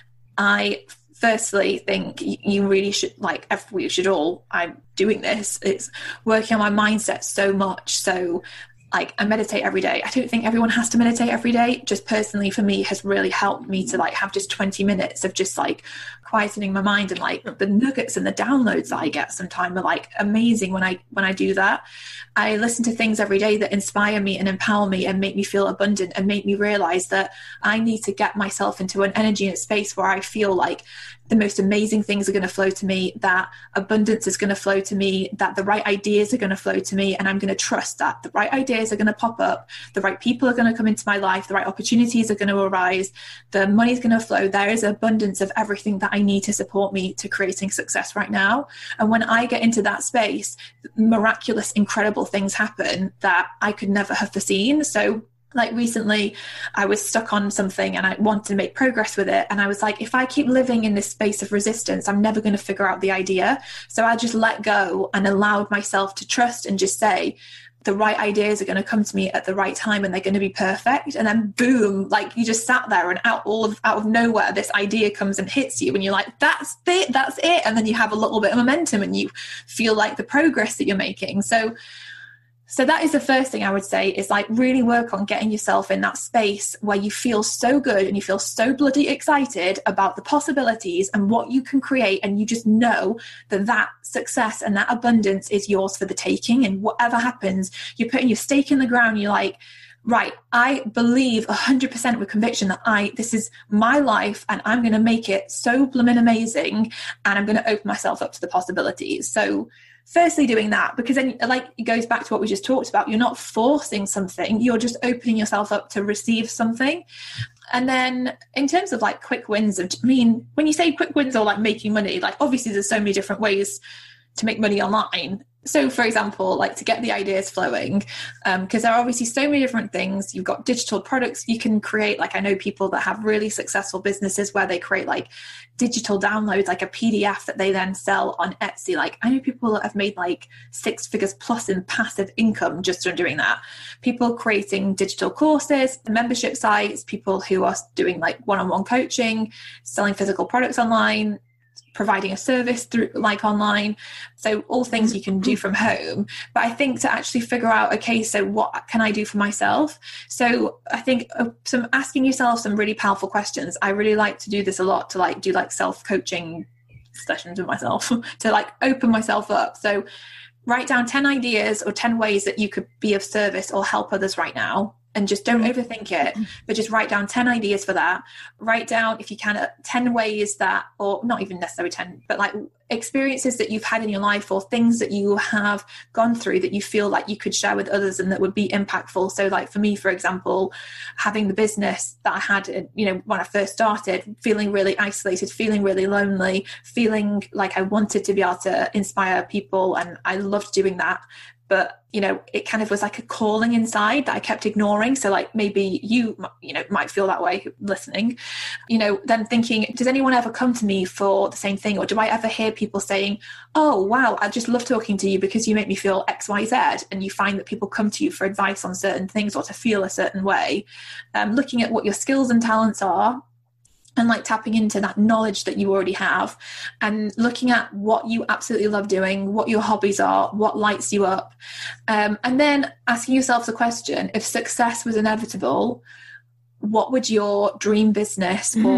I firstly think you really should, like, we should all, I'm doing this, it's working on my mindset so much. So like, I meditate every day. I don't think everyone has to meditate every day. Just personally for me has really helped me to like have just twenty minutes of just like quietening my mind, and like the nuggets and the downloads that I get sometimes are like amazing when I when I do that. I listen to things every day that inspire me and empower me and make me feel abundant and make me realize that I need to get myself into an energy and a space where I feel like the most amazing things are going to flow to me, that abundance is going to flow to me, that the right ideas are going to flow to me, and I'm going to trust that the right ideas are going to pop up, the right people are going to come into my life, the right opportunities are going to arise, the money's going to flow. There is abundance of everything that I need to support me to creating success right now. And when I get into that space, miraculous, incredible things happen that I could never have foreseen. So like recently I was stuck on something and I wanted to make progress with it. And I was like, if I keep living in this space of resistance, I'm never going to figure out the idea. So I just let go and allowed myself to trust and just say, the right ideas are going to come to me at the right time and they're going to be perfect. And then boom, like you just sat there and out all of out of nowhere, this idea comes and hits you and you're like, that's it, that's it. And then you have a little bit of momentum and you feel like the progress that you're making. So So that is the first thing I would say, is like really work on getting yourself in that space where you feel so good and you feel so bloody excited about the possibilities and what you can create. And you just know that that success and that abundance is yours for the taking. And whatever happens, you're putting your stake in the ground. You're like, right, I believe one hundred percent with conviction that I this is my life and I'm going to make it so blooming amazing. And I'm going to open myself up to the possibilities. So firstly, doing that, because then like it goes back to what we just talked about. You're not forcing something, you're just opening yourself up to receive something. And then in terms of like quick wins, of, I mean, when you say quick wins or like making money, like obviously there's so many different ways to make money online. So for example, like to get the ideas flowing, um, because there are obviously so many different things. You've got digital products you can create. Like I know people that have really successful businesses where they create like digital downloads, like a P D F that they then sell on Etsy. Like I know people that have made like six figures plus in passive income just from doing that. People creating digital courses, membership sites, people who are doing like one-on-one coaching, selling physical products online, providing a service through like online. So all things you can do from home. But I think to actually figure out, okay, so what can I do for myself? So I think uh, some asking yourself some really powerful questions. I really like to do this a lot, to like do like self-coaching sessions with myself to like open myself up. So write down ten ideas or ten ways that you could be of service or help others right now. And just don't overthink it, but just write down ten ideas for that. Write down, if you can, ten ways that, or not even necessarily ten, but like experiences that you've had in your life or things that you have gone through that you feel like you could share with others and that would be impactful. So like for me, for example, having the business that I had, you know, when I first started, feeling really isolated, feeling really lonely, feeling like I wanted to be able to inspire people. And I loved doing that. But, you know, it kind of was like a calling inside that I kept ignoring. So like maybe you, you know, might feel that way listening, you know, then thinking, does anyone ever come to me for the same thing? Or do I ever hear people saying, oh, wow, I just love talking to you because you make me feel X, Y, Z. And you find that people come to you for advice on certain things or to feel a certain way. Um, looking at what your skills and talents are, and like tapping into that knowledge that you already have and looking at what you absolutely love doing, what your hobbies are, what lights you up. Um, and then asking yourself the question, if success was inevitable, what would your dream business mm. or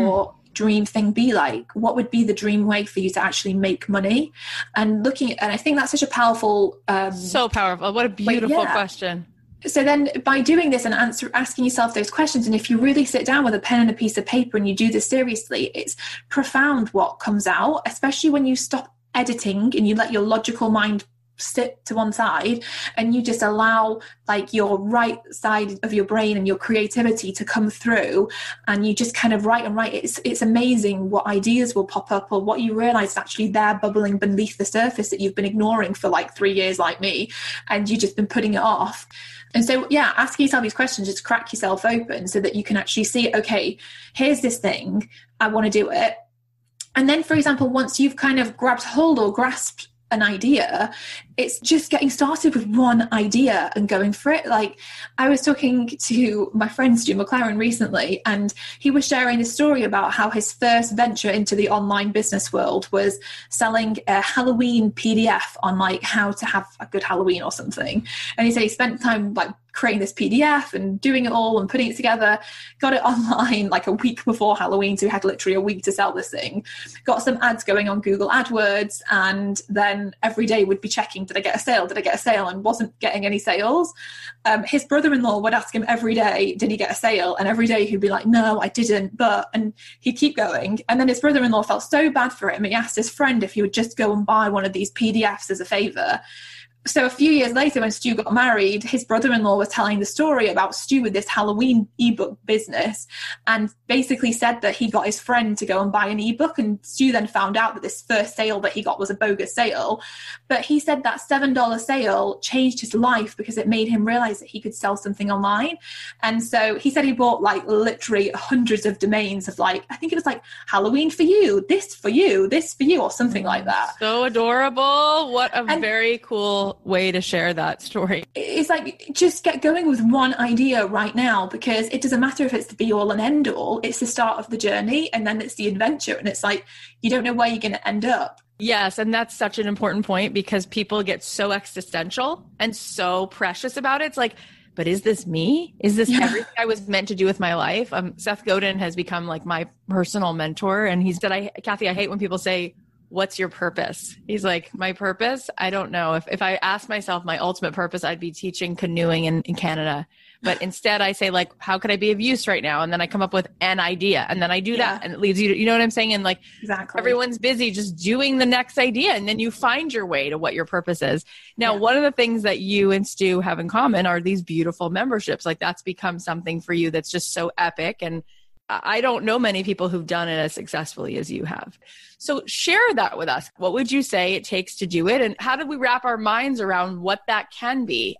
dream thing be like? What would be the dream way for you to actually make money? And looking at, and I think that's such a powerful um so powerful. What a beautiful yeah. question. So then by doing this and answer, asking yourself those questions, and if you really sit down with a pen and a piece of paper and you do this seriously, it's profound what comes out, especially when you stop editing and you let your logical mind sit to one side and you just allow like your right side of your brain and your creativity to come through, and you just kind of write and write. It's it's amazing what ideas will pop up, or what you realize is actually there bubbling beneath the surface that you've been ignoring for like three years like me, and you've just been putting it off. And so, yeah, asking yourself these questions, just crack yourself open so that you can actually see, okay, here's this thing, I want to do it. And then, for example, once you've kind of grabbed hold or grasped an idea, it's just getting started with one idea and going for it. Like, I was talking to my friend Stu McLaren recently, and he was sharing this story about how his first venture into the online business world was selling a Halloween P D F on like how to have a good Halloween or something. And he said he spent time like creating this P D F and doing it all and putting it together, got it online like a week before Halloween, so he had literally a week to sell this thing, got some ads going on Google AdWords, and then every day would be checking, did I get a sale, did I get a sale, and wasn't getting any sales. Um, his brother-in-law would ask him every day, did he get a sale, and every day he'd be like, no, I didn't, but, and he'd keep going. And then his brother-in-law felt so bad for him, he asked his friend if he would just go and buy one of these P D Fs as a favour. So a few years later, when Stu got married, his brother-in-law was telling the story about Stu with this Halloween ebook business, and basically said that he got his friend to go and buy an ebook, and Stu then found out that this first sale that he got was a bogus sale. But he said that seven dollars sale changed his life because it made him realize that he could sell something online. And so he said he bought like literally hundreds of domains of like, I think it was like Halloween for you, this for you, this for you, or something like that. So adorable. What a and, very cool way to share that story. It's like, just get going with one idea right now, because it doesn't matter if it's the be all and end all. It's the start of the journey, and then it's the adventure, and it's like you don't know where you're going to end up. Yes, and that's such an important point, because people get so existential and so precious about it. It's like, but is this me? Is this yeah. everything I was meant to do with my life? Um, Seth Godin has become like my personal mentor, and he said, "I, Kathy, I hate when people say, what's your purpose?" He's like, my purpose? I don't know. If if I asked myself my ultimate purpose, I'd be teaching canoeing in, in Canada. But instead I say like, how could I be of use right now? And then I come up with an idea, and then I do yeah. that, and it leads you to, you know what I'm saying? And like, exactly. everyone's busy just doing the next idea, and then you find your way to what your purpose is. Now, yeah. one of the things that you and Stu have in common are these beautiful memberships. Like, that's become something for you that's just so epic. And I don't know many people who've done it as successfully as you have. So share that with us. What would you say it takes to do it? And how do we wrap our minds around what that can be?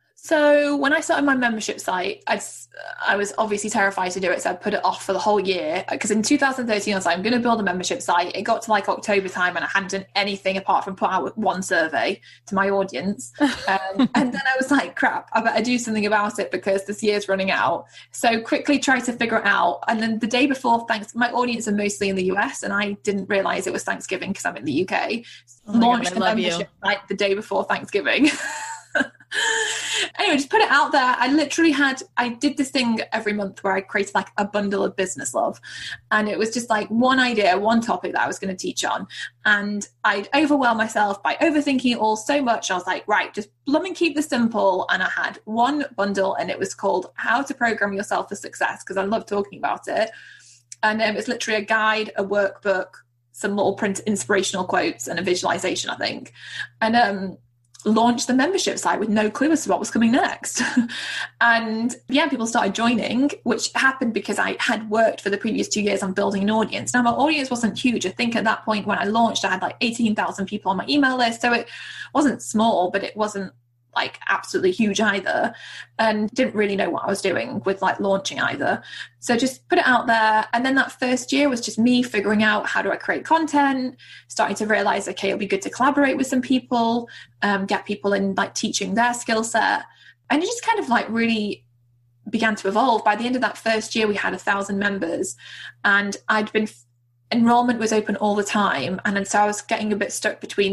So when I started my membership site, I, I was obviously terrified to do it. So I put it off for the whole year, because in two thousand thirteen, I was like, I'm going to build a membership site. It got to like October time, and I hadn't done anything apart from put out one survey to my audience. Um, and then I was like, crap, I better do something about it, because this year's running out. So quickly tried to figure it out. And then the day before Thanksgiving, my audience are mostly in the U S, and I didn't realize it was Thanksgiving because I'm in the U K. Oh Launched God, the membership site the day before Thanksgiving. Anyway, just put it out there. I literally had, I did this thing every month where I created like a bundle of business love. And it was just like one idea, one topic that I was going to teach on. And I'd overwhelm myself by overthinking it all so much. I was like, right, just blooming keep this simple. And I had one bundle, and it was called How to Program Yourself for Success, because I love talking about it. And um, it's literally a guide, a workbook, some little print inspirational quotes, and a visualization, I think. And um launched the membership site with no clue as to what was coming next. And yeah, people started joining, which happened because I had worked for the previous two years on building an audience. Now, my audience wasn't huge. I think at that point when I launched, I had like eighteen thousand people on my email list. So it wasn't small, but it wasn't like absolutely huge either, and didn't really know what I was doing with like launching either. So just put it out there. And then that first year was just me figuring out, how do I create content, starting to realize, okay, it'll be good to collaborate with some people, um, get people in like teaching their skill set. And it just kind of like really began to evolve. By the end of that first year, we had a thousand members, and I'd been, enrollment was open all the time. And then so I was getting a bit stuck between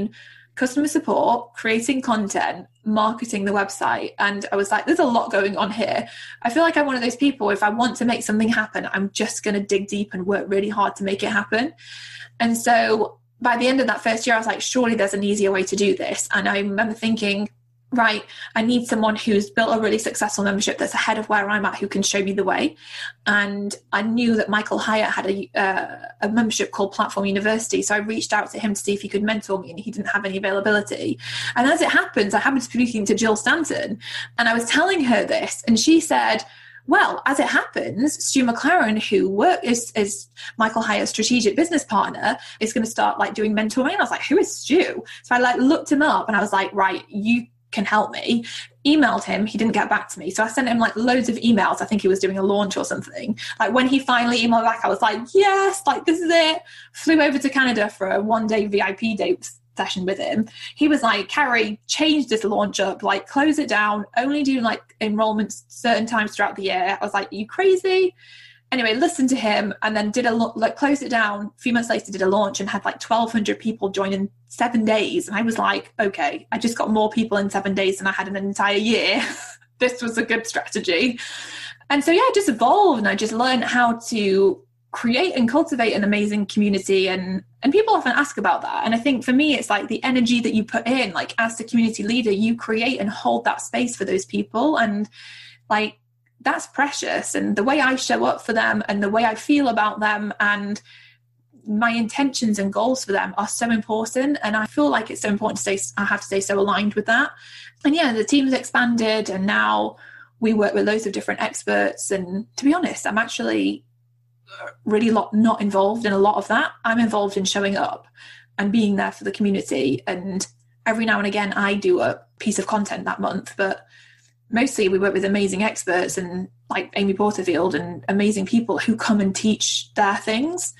customer support, creating content, marketing the website. And I was like, there's a lot going on here. I feel like I'm one of those people, if I want to make something happen, I'm just going to dig deep and work really hard to make it happen. And so by the end of that first year, I was like, surely there's an easier way to do this. And I remember thinking, right, I need someone who's built a really successful membership that's ahead of where I'm at, who can show me the way. And I knew that Michael Hyatt had a, uh, a membership called Platform University. So I reached out to him to see if he could mentor me, and he didn't have any availability. And as it happens, I happened to be speaking to Jill Stanton, and I was telling her this, and she said, well, as it happens, Stu McLaren, who work, is, is Michael Hyatt's strategic business partner, is going to start like doing mentoring. I was like, who is Stu? So I like looked him up, and I was like, right, you can help me. Emailed him, he didn't get back to me. So I sent him like loads of emails. I think he was doing a launch or something. Like when he finally emailed back, I was like, yes, like this is it. Flew over to Canada for a one day V I P day session with him. He was like, Carrie, change this launch up, like close it down, only do like enrollments certain times throughout the year. I was like, are you crazy? Anyway, listened to him, and then did a like closed it down. A few months later, did a launch and had like twelve hundred people join in seven days. And I was like, okay, I just got more people in seven days than I had in an entire year. This was a good strategy. And so yeah, I just evolved, and I just learned how to create and cultivate an amazing community. And and people often ask about that. And I think for me, it's like the energy that you put in, like as the community leader, you create and hold that space for those people. And like, that's precious. And the way I show up for them and the way I feel about them and my intentions and goals for them are so important. And I feel like it's so important to stay, I have to stay so aligned with that. And yeah, the team's expanded, and now we work with loads of different experts. And to be honest, I'm actually really lot, not involved in a lot of that. I'm involved in showing up and being there for the community. And every now and again, I do a piece of content that month, but mostly we work with amazing experts and like Amy Porterfield and amazing people who come and teach their things.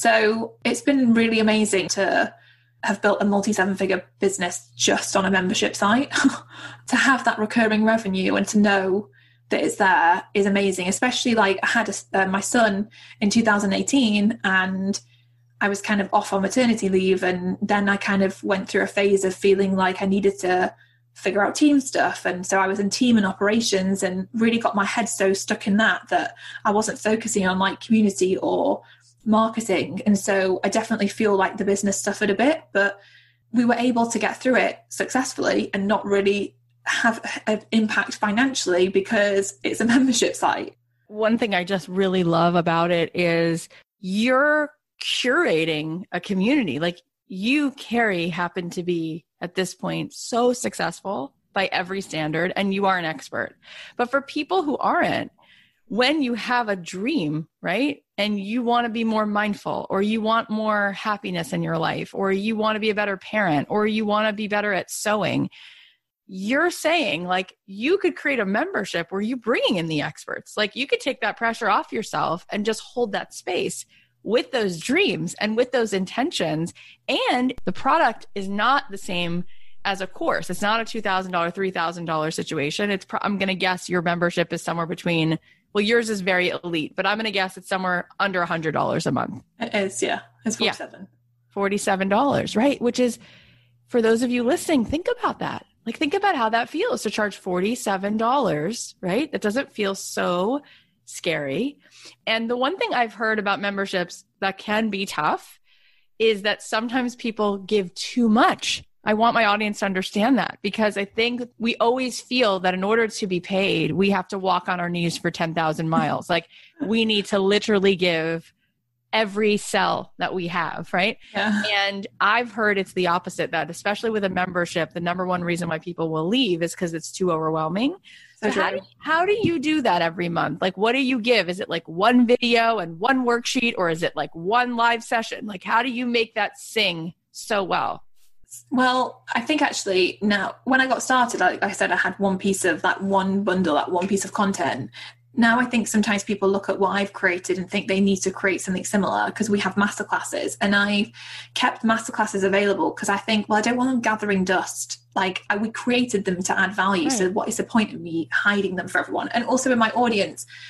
So it's been really amazing to have built a multi seven figure business just on a membership site. To have that recurring revenue and to know that it's there is amazing. Especially like I had a, uh, my son in two thousand eighteen, and I was kind of off on maternity leave. And then I kind of went through a phase of feeling like I needed to figure out team stuff. And so I was in team and operations and really got my head so stuck in that, that I wasn't focusing on like community or marketing. And so I definitely feel like the business suffered a bit, but we were able to get through it successfully and not really have an impact financially because it's a membership site. One thing I just really love about it is you're curating a community. Like you, Carrie, happen to be at this point so successful by every standard, and you are an expert. But for people who aren't, when you have a dream, right, and you want to be more mindful, or you want more happiness in your life, or you want to be a better parent, or you want to be better at sewing, you're saying like you could create a membership where you bring in the experts. Like you could take that pressure off yourself and just hold that space with those dreams and with those intentions. And the product is not the same as a course. It's not a two thousand dollars, three thousand dollars situation. It's, pro- I'm going to guess your membership is somewhere between, well, yours is very elite, but I'm going to guess it's somewhere under one hundred dollars a month. It is, yeah. It's forty-seven. Yeah, forty-seven dollars, right? Which is, for those of you listening, think about that. Like, think about how that feels to charge forty-seven dollars, right? That doesn't feel so scary. And the one thing I've heard about memberships that can be tough is that sometimes people give too much. I want my audience to understand that, because I think we always feel that in order to be paid, we have to walk on our knees for ten thousand miles. Like we need to literally give every cell that we have, right? Yeah. And I've heard it's the opposite, that especially with a membership, the number one reason why people will leave is because it's too overwhelming. So how do, how do you do that every month? Like, what do you give? Is it like one video and one worksheet, or is it like one live session? Like, how do you make that sing so well? Well, I think actually now, when I got started, like I said, I had one piece of that one bundle, that one piece of content. Now I think sometimes people look at what I've created and think they need to create something similar because we have masterclasses, and I've kept masterclasses available because I think, well, I don't want them gathering dust. Like I, we created them to add value. Right. So what is the point of me hiding them for everyone? And also in my audience,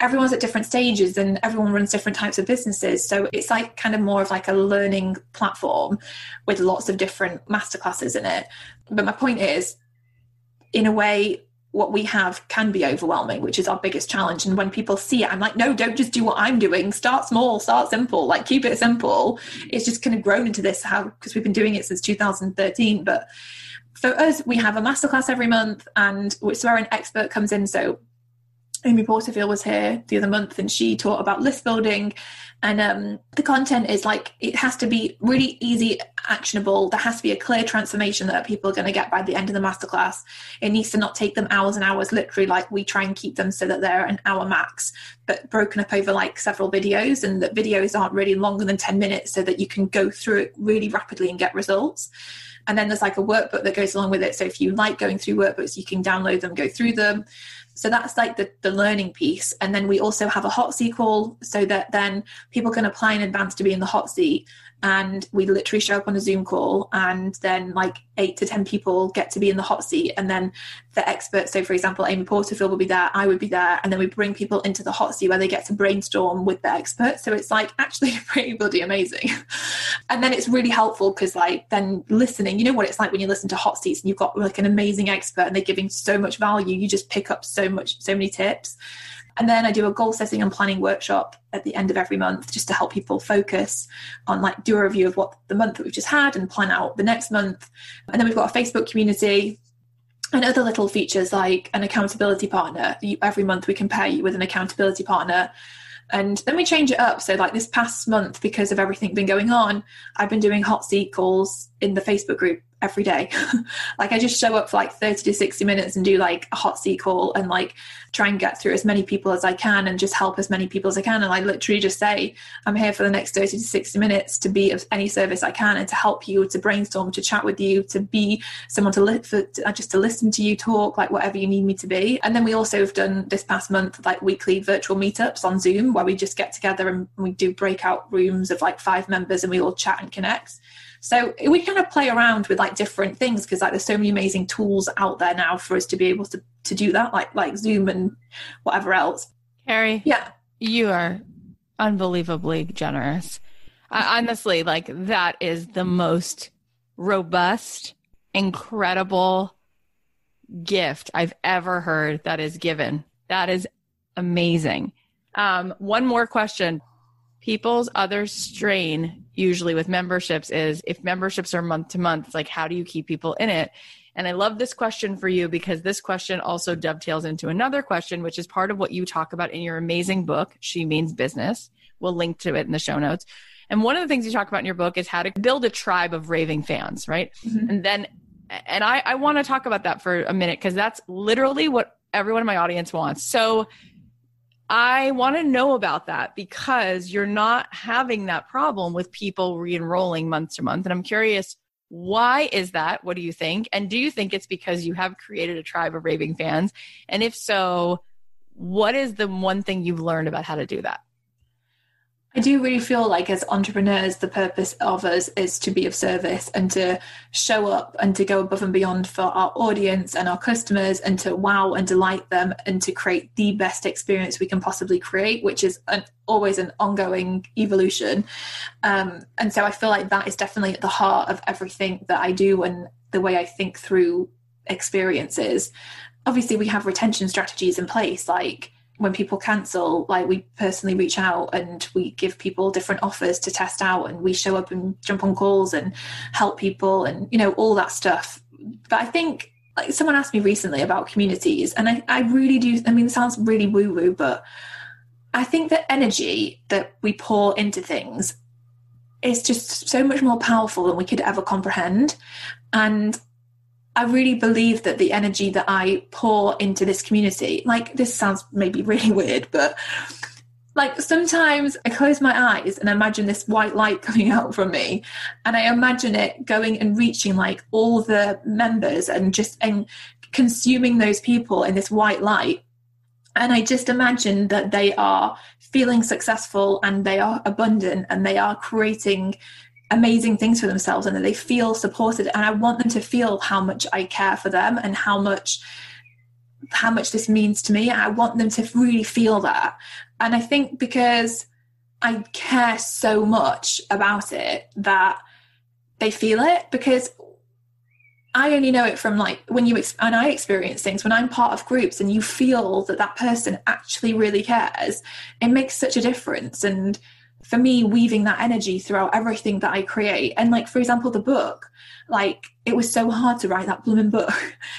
everyone's at different stages and everyone runs different types of businesses. So it's like kind of more of like a learning platform with lots of different masterclasses in it. But my point is, in a way, what we have can be overwhelming, which is our biggest challenge. And when people see it, I'm like, no, don't just do what I'm doing. Start small, start simple, like keep it simple. It's just kind of grown into this, how, because we've been doing it since two thousand thirteen. But for us, we have a masterclass every month, and it's where an expert comes in. So Amy Porterfield was here the other month, and she taught about list building. And um, the content is like, it has to be really easy, actionable. There has to be a clear transformation that people are going to get by the end of the masterclass. It needs to not take them hours and hours, literally, like we try and keep them so that they're an hour max, but broken up over like several videos, and that videos aren't really longer than ten minutes so that you can go through it really rapidly and get results. And then there's like a workbook that goes along with it. So if you like going through workbooks, you can download them, go through them. So that's like the, the learning piece. And then we also have a hot seat call so that then people can apply in advance to be in the hot seat. And we literally show up on a Zoom call, and then like eight to ten people get to be in the hot seat. And then the experts, so for example, Amy Porterfield will be there, I would be there. And then we bring people into the hot seat where they get to brainstorm with the experts. So it's like actually pretty bloody amazing. And then it's really helpful because like then listening, you know what it's like when you listen to hot seats and you've got like an amazing expert and they're giving so much value, you just pick up so much, so many tips. And then I do a goal setting and planning workshop at the end of every month, just to help people focus on like do a review of what the month that we've just had and plan out the next month. And then we've got a Facebook community and other little features like an accountability partner. Every month we can pair you with an accountability partner. And then we change it up. So like this past month, because of everything been going on, I've been doing hot seat calls in the Facebook group every day. Like I just show up for like thirty to sixty minutes and do like a hot seat call and like try and get through as many people as I can and just help as many people as I can. And I literally just say, I'm here for the next thirty to sixty minutes to be of any service I can and to help you, to brainstorm, to chat with you, to be someone to, li- for, to just to listen to you talk, like whatever you need me to be. And then we also have done this past month, like weekly virtual meetups on Zoom where we just get together and we do breakout rooms of like five members and we all chat and connect. So we kind of play around with like different things because like there's so many amazing tools out there now for us to be able to, to do that, like like Zoom and whatever else. Carrie, yeah, you are unbelievably generous. I, honestly, like that is the most robust, incredible gift I've ever heard that is given. That is amazing. Um, one more question. People's other strain usually with memberships is if memberships are month to month, it's like, how do you keep people in it? And I love this question for you because this question also dovetails into another question, which is part of what you talk about in your amazing book, She Means Business. We'll link to it in the show notes. And one of the things you talk about in your book is how to build a tribe of raving fans, right? Mm-hmm. And then, and I, I want to talk about that for a minute because that's literally what everyone in my audience wants. So I want to know about that because you're not having that problem with people re-enrolling month to month. And I'm curious, why is that? What do you think? And do you think it's because you have created a tribe of raving fans? And if so, what is the one thing you've learned about how to do that? I do really feel like as entrepreneurs, the purpose of us is to be of service and to show up and to go above and beyond for our audience and our customers and to wow and delight them and to create the best experience we can possibly create, which is an, always an ongoing evolution. Um, and so I feel like that is definitely at the heart of everything that I do and the way I think through experiences. Obviously, we have retention strategies in place, like when people cancel, like we personally reach out and we give people different offers to test out and we show up and jump on calls and help people and, you know, all that stuff. But I think like someone asked me recently about communities and I, I really do. I mean, it sounds really woo woo, but I think the energy that we pour into things is just so much more powerful than we could ever comprehend. And I really believe that the energy that I pour into this community, like this sounds maybe really weird, but like sometimes I close my eyes and imagine this white light coming out from me and I imagine it going and reaching like all the members and just and consuming those people in this white light. And I just imagine that they are feeling successful and they are abundant and they are creating amazing things for themselves and that they feel supported. And I want them to feel how much I care for them and how much how much this means to me. I want them to really feel that. And I think because I care so much about it that they feel it, because I only know it from like when you, ex- and I experience things when I'm part of groups and you feel that that person actually really cares, it makes such a difference. And for me, weaving that energy throughout everything that I create. And like, for example, the book, like it was so hard to write that blooming book.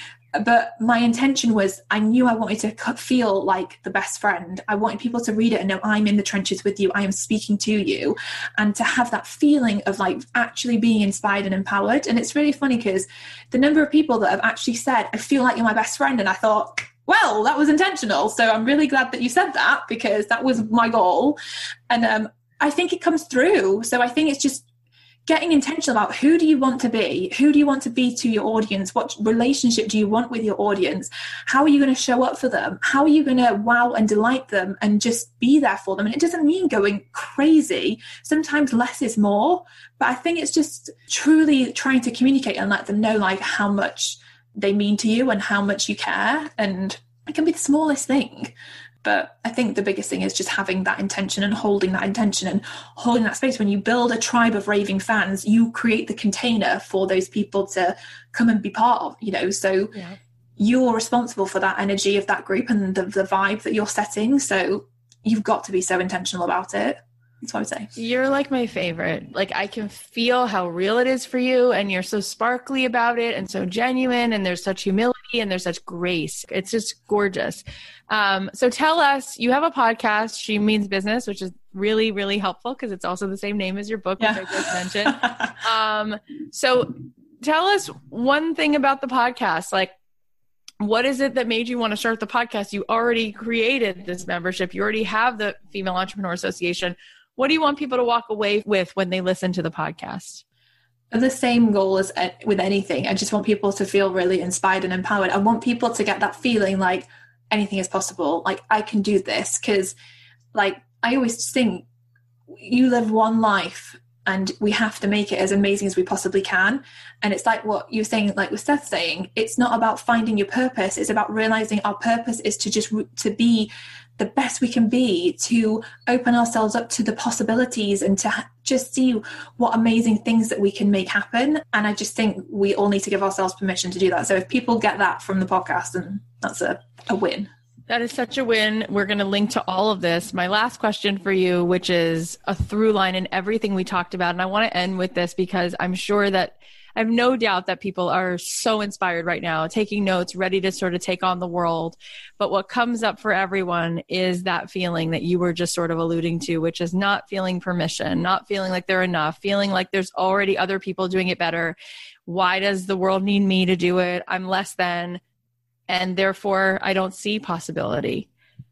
But my intention was, I knew I wanted to feel like the best friend. I wanted people to read it and know I'm in the trenches with you. I am speaking to you, and to have that feeling of like actually being inspired and empowered. And it's really funny because the number of people that have actually said, I feel like you're my best friend. And I thought, well, that was intentional. So I'm really glad that you said that, because that was my goal. And um, I think it comes through. So I think it's just getting intentional about who do you want to be? Who do you want to be to your audience? What relationship do you want with your audience? How are you going to show up for them? How are you going to wow and delight them and just be there for them? And it doesn't mean going crazy. Sometimes less is more. But I think it's just truly trying to communicate and let them know like how much they mean to you and how much you care. And it can be the smallest thing. But I think the biggest thing is just having that intention and holding that intention and holding that space. When you build a tribe of raving fans, you create the container for those people to come and be part of, you know, so yeah. You're responsible for that energy of that group and the, the vibe that you're setting. So you've got to be so intentional about it. That's what I would say. You're like my favorite. Like I can feel how real it is for you, and you're so sparkly about it and so genuine, and there's such humility and there's such grace. It's just gorgeous. Um, so tell us, you have a podcast, She Means Business, which is really, really helpful because it's also the same name as your book, which yeah. I just mentioned. um, so tell us one thing about the podcast. Like, what is it that made you want to start the podcast? You already created this membership. You already have the Female Entrepreneur Association. What do you want people to walk away with when they listen to the podcast? The same goal as with anything. I just want people to feel really inspired and empowered. I want people to get that feeling like anything is possible. Like I can do this, because like I always think you live one life and we have to make it as amazing as we possibly can. And it's like what you're saying, like with Seth saying, it's not about finding your purpose. It's about realizing our purpose is to just to be the best we can be, to open ourselves up to the possibilities and to just see what amazing things that we can make happen. And I just think we all need to give ourselves permission to do that. So if people get that from the podcast, then that's a, a win. That is such a win. We're going to link to all of this. My last question for you, which is a through line in everything we talked about. And I want to end with this because I'm sure that I have no doubt that people are so inspired right now, taking notes, ready to sort of take on the world. But what comes up for everyone is that feeling that you were just sort of alluding to, which is not feeling permission, not feeling like they're enough, feeling like there's already other people doing it better. Why does the world need me to do it? I'm less than, and therefore I don't see possibility.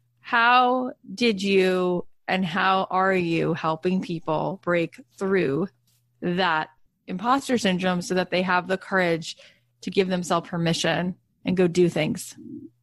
How did you and how are you helping people break through that imposter syndrome so that they have the courage to give themselves permission and go do things?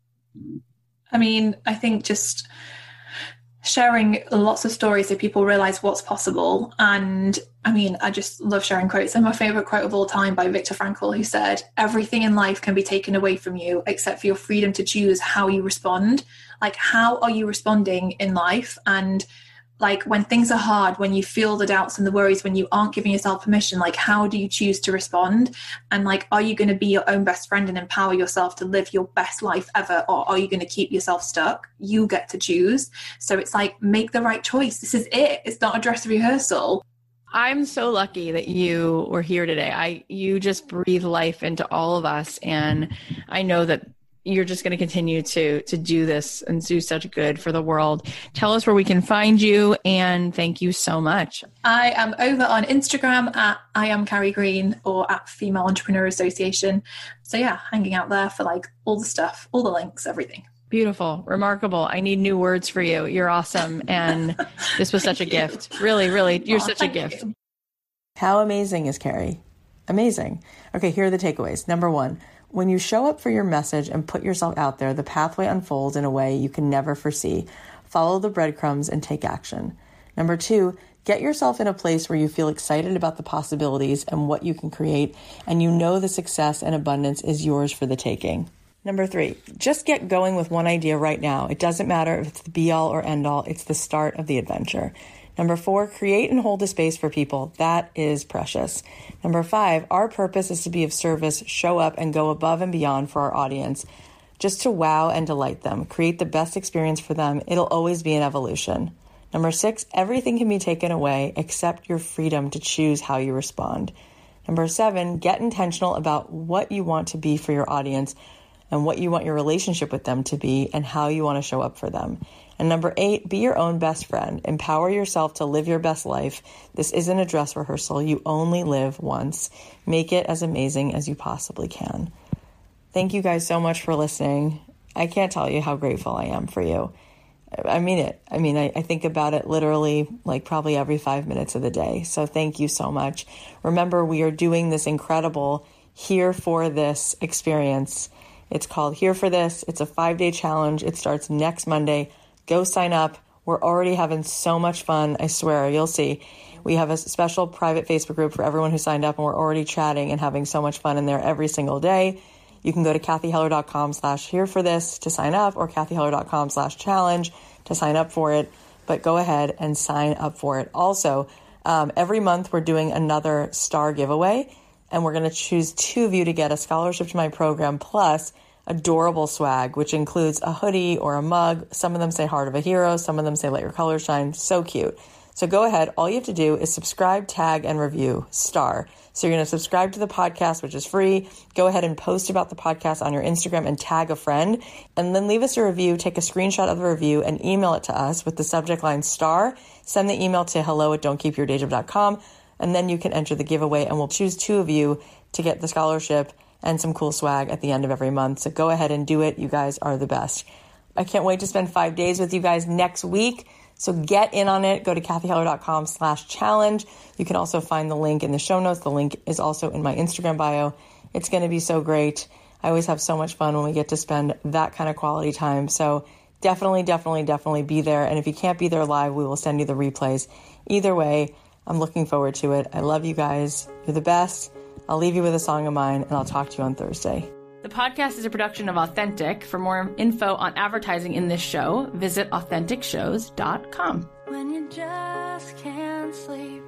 I mean, I think just sharing lots of stories so people realize what's possible. And I mean, I just love sharing quotes. And my favorite quote of all time by Viktor Frankl, who said, everything in life can be taken away from you except for your freedom to choose how you respond. Like, how are you responding in life? And like when things are hard, when you feel the doubts and the worries, when you aren't giving yourself permission, like how do you choose to respond? And like, are you going to be your own best friend and empower yourself to live your best life ever? Or are you going to keep yourself stuck? You get to choose. So it's like, make the right choice. This is it. It's not a dress rehearsal. I'm so lucky that you were here today. I, you just breathe life into all of us. And I know that you're just going to continue to to do this and do such good for the world. Tell us where we can find you, and thank you so much. I am over on Instagram at I am Carrie Green or at Female Entrepreneur Association. So yeah, hanging out there for like all the stuff, all the links, everything. Beautiful, remarkable. I need new words for you. You're awesome. And this was such a gift. Really, really, you're oh, such a gift. You. How amazing is Carrie? Amazing. Okay, here are the takeaways. Number one, when you show up for your message and put yourself out there, the pathway unfolds in a way you can never foresee. Follow the breadcrumbs and take action. Number two, get yourself in a place where you feel excited about the possibilities and what you can create, and you know the success and abundance is yours for the taking. Number three, just get going with one idea right now. It doesn't matter if it's the be all or end all. It's the start of the adventure. Number four, create and hold a space for people. That is precious. Number five, our purpose is to be of service, show up, and go above and beyond for our audience, just to wow and delight them. Create the best experience for them. It'll always be an evolution. Number six, everything can be taken away except your freedom to choose how you respond. Number seven, get intentional about what you want to be for your audience and what you want your relationship with them to be and how you want to show up for them. And number eight, be your own best friend. Empower yourself to live your best life. This isn't a dress rehearsal. You only live once. Make it as amazing as you possibly can. Thank you guys so much for listening. I can't tell you how grateful I am for you. I mean it. I mean, I, I think about it literally like probably every five minutes of the day. So thank you so much. Remember, we are doing this incredible Here for This experience. It's called Here for This. It's a five-day challenge. It starts next Monday. Go sign up. We're already having so much fun. I swear, you'll see. We have a special private Facebook group for everyone who signed up, and we're already chatting and having so much fun in there every single day. You can go to kathyheller.com slash here for this to sign up, or kathyheller.com slash challenge to sign up for it. But go ahead and sign up for it. Also, um, every month we're doing another star giveaway, and we're going to choose two of you to get a scholarship to my program plus adorable swag, which includes a hoodie or a mug. Some of them say Heart of a Hero. Some of them say Let Your Colors Shine. So cute. So go ahead. All you have to do is subscribe, tag, and review star. So you're going to subscribe to the podcast, which is free. Go ahead and post about the podcast on your Instagram and tag a friend, and then leave us a review. Take a screenshot of the review and email it to us with the subject line star. Send the email to hello at don't keep your day job dot com, and then you can enter the giveaway, and we'll choose two of you to get the scholarship and some cool swag at the end of every month. So go ahead and do it. You guys are the best. I can't wait to spend five days with you guys next week. So get in on it. Go to kathyheller.com slash challenge. You can also find the link in the show notes. The link is also in my Instagram bio. It's going to be so great. I always have so much fun when we get to spend that kind of quality time. So definitely, definitely, definitely be there. And if you can't be there live, we will send you the replays. Either way, I'm looking forward to it. I love you guys. You're the best. I'll leave you with a song of mine, and I'll talk to you on Thursday. The podcast is a production of Authentic. For more info on advertising in this show, visit authentic shows dot com. When you just can't sleep,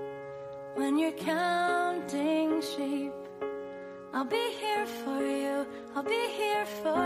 when you're counting sheep, I'll be here for you, I'll be here for